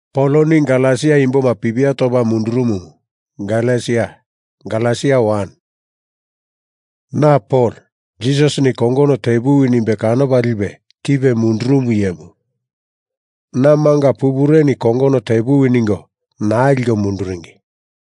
Poloning Galasia imbo mapibia toba mundurumu. Galasia 1. Na Paul, Jesus ni kongono tebu inimbe kano balibe, tibe mundurumu yemu. Na manga pubure ni kongono tebu iningo, na algo munduringi.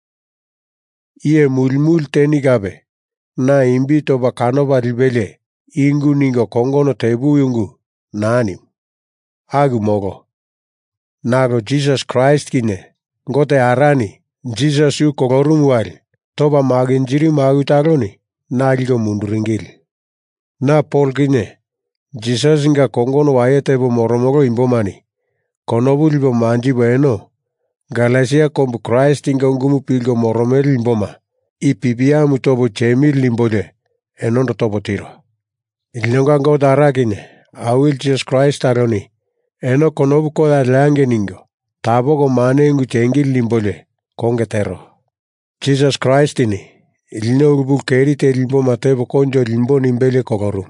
Iye mulmul teni gabe, na imbi toba kano balibele, ingu ningo kongono tebu yungu, na anim. Agu mogo. Nago Jesus Christ kine, ngote arani, Jesus yu kogorum wali, toba maginjiri magutaroni, na algo munduringili. Na Paul kine, Jesus inga kongono wayetebo moromoro imbomani, konobu libo manji bueno, Galasia kombu Christ inga ungumu pilgo moromeli imboma, ipibiamu tobo chemil limbole, enondo tobo tiro. Ilonga ngo dara kine, awil Jesus Christ aroni, eno konobu koda lange ningo, tabogo manengu chengil limbole, kongetero. Jesus Christ ini, ilino urubu kerite limbo matebo konjo limbo nimbele kogoru.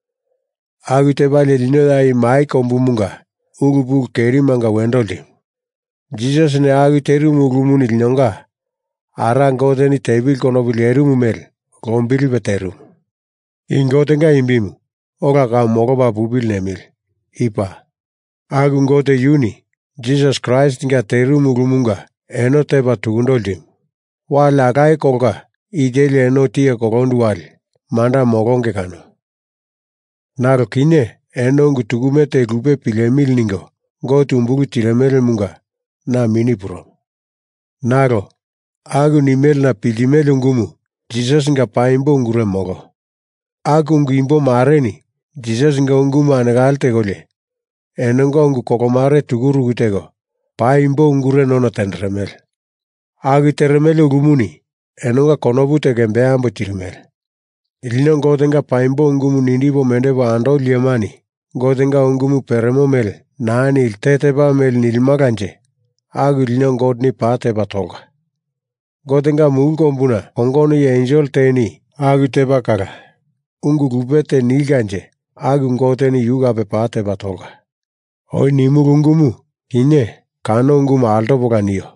Agute bale lino dai mai kombumunga, urubu keri manga wendoli. Jesus ne aguteru mugumuni linonga, arangote ni tebil konobu leru mumel, gombili beteru. Ingotenga imbimu, oga ka mogo babubil nemil, ipa. Agungote yuni, Jesus Christ nga teru mugumunga, eno teba tugundoldim. Wala kai koga, ijeli eno tia kogondu wali, manda mogonge kano. Naro kine, eno ngu tugumete rube pilemil ningo, go tumbugu tilemele munga, na minipuro. Naro, agu nimel na pilimele ngumu, Jesus nga paimbo ngure mogo. Agu ngu imbo mareni, Jesus nga ngumu anagalte gole. Enongo ngu kokomare tuguru gutego, paimbo ngure nono tenremel. Agu teremele ugumuni, enonga konobute gembeambo tirimel. Ilino ngotenga paimbo ngumu nindibo mendebo ando liamani, ngotenga ngumu peremo mel, naani ilteteba mel nilmaganje, agu ilino ngodni pateba tonga. Ngotenga mulkombuna, kongono ye angel teni, agu teba kaga. Ungu gubete nilganje, agu ngoteni yugabe pateba tonga. Oi nimugungumu, kine, kano ngumu alto boga niyo.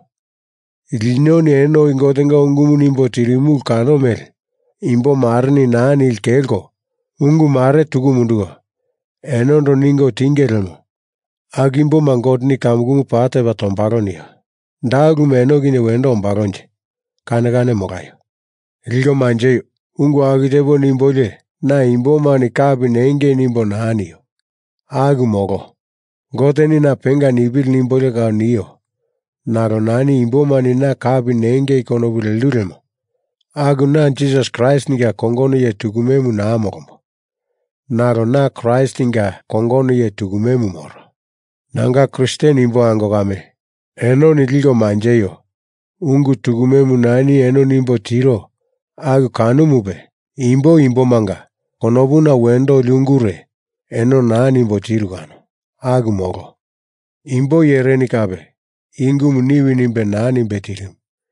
Ilino ni eno ingotenga ungumu nimbo tirimu kano mel. Imbo marni naani ilkelgo. Ungu mare tugu mundugo. Eno ndo ningo tingelemo. Agimbo mangodni kamgumu pate batombaro niyo. Ndagu meno gine wendo ombaronje. Kane mogayo. Ilgo manjeyo. Ungu agitebo nimbole. Na imbo mani kabi nenge nimbo naaniyo. Agu mogo. Goteni na penga nibil nimbole ka niyo. Naro nani imbo mani na kabi nenge ikonobule luremo. Agu na Jesus Christ niga kongono ye tugumemu na amogomo. Naro na Christ niga kongono ye tugumemu moro. Nanga Kristen imbo angogame. Eno niligo manjeyo. Ungu tugumemu nani eno nimbo tiro. Agu kanumube. Imbo manga. Konobuna wendo liungure. Eno nani imbo tiro gano. Agu mogo. Imbo yereni kabe. Ingu muniwi nimbe nani betirim.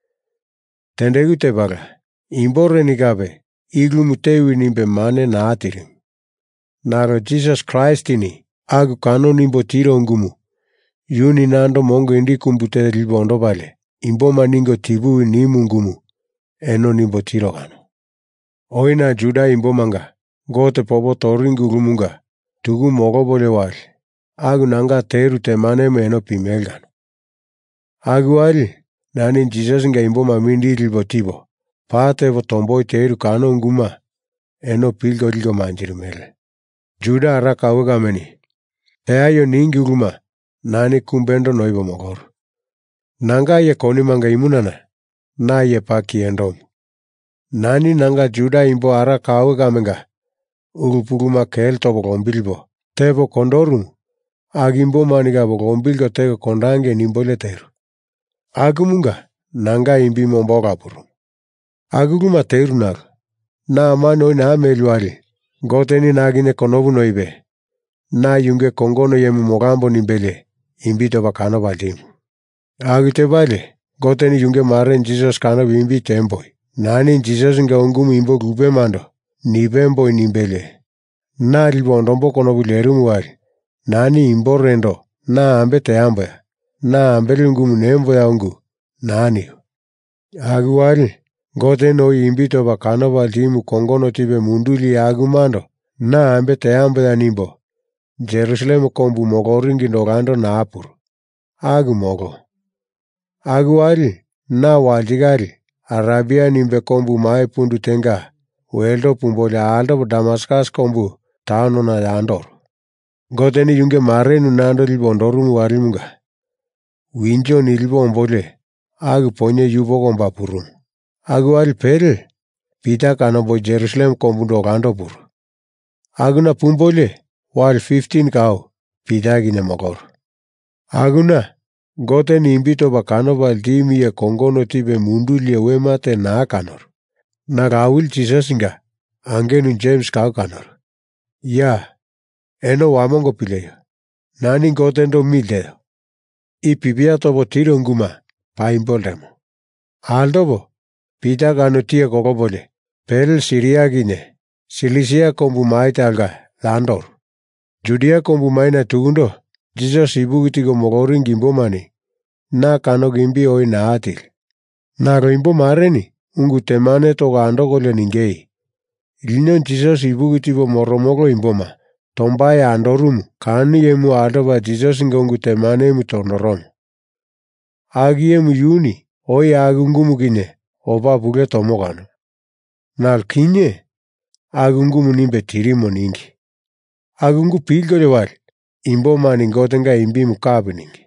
Tendegu te baga. Imbo reni kabe. Iglu mutewi nimbe mane na atirim. Naro Jesus Christ ini. Agu kano nimbo tiro ngumu. Yuni nando mongo indi kumbute libondo bale. Imbo maningo tibu nimu ngumu. Eno nimbo tiro gano. Oina juda imbo manga. Gote pobo toringu gumunga. Tugu mogo bole wali. Agu nanga teru temane meno pimelgano. Agu wali, nani Jesus nga imbo mamindi libo tibo. Pate vo tomboi teru kano nguma. Eno pilgo ligo manjirimele. Juda araka ugameni. Teayo ningi uguma. Nani kumbendo noibo mogoru. Nanga ye koni manga imunana. Na ye paki endomu. Nani nanga juda imbo araka ugamenga. Urupuguma kel tobo gombilbo. Tebo kondorumu. Agimbo maniga bogombilgo tego kondange nimbole teru. Agumunga, nanga imbi momboga puru. Aguguma teru nago. Na amano na meluali. Goteni nagine konobu noibe. Na yunge kongono yemu mogambo nimbele. Imbito bakano balimu. Agute bale. Goteni yunge maren Jesus kano bimbi temboi. Nani Jesus nga ungumu imbo gube mando. Nibemboi nimbele. Na libondombo konobu leru mwali. Nani imbo rendo. Na ambe te amboya. na ambeli ngumu nembo yangu naniyo. Aguwali gote no imbi toba kanobal timu kongono tibe munduli agumando na ambe teambo ya nimbo. Jerusalem kombu mogoringi ndogando na apur. Agu mogo. Aguwali na waljigari Arabia nimbe kombu mae pundu tenga. Weldo pumbole aldo Damascus kombu tano na yandor. Gote ni yunge marenu nando libondorumu warimunga. Winjo ni libombole. Agu ponye yubo gomba purum. Aguwali pere. Pita kanobo Jerusalem kombu ndogando puru. Aguna pumbole. Wal 15 kao pita gine mogor. Aguna gote ni imbito bakano bal timi ya kongono tibe munduli ya wemate na kanor. Nagawil chisasinga angenu James kao kanor. Ya eno wamongo pileyo. Nani gote ndo mildeyo. Ipibia tobo tiro nguma paimbol remo. Aldobo pita kano tia kokobole. Pel Siria gine. Silisia kombu maita alga landor. Judea kombu maina tugundo, Jesus ibugitigo mogorin gimbomani, na kano gimbi oi na atil. Na roimbo mareni, ungu temane toga andogole ningei. Ilinion Jesus ibugitigo moromogo imboma, tombaya andorumu, kani yemu adoba Jesus ingongu temane mu tondoromo. Agi yemu yuni, oi agungumu gine, oba buge tomogano. Nal kinye, agungumu nimbe tirimo ningi. Agungu pilgore wal, imbo mani gotenga imbi mukabe ningi.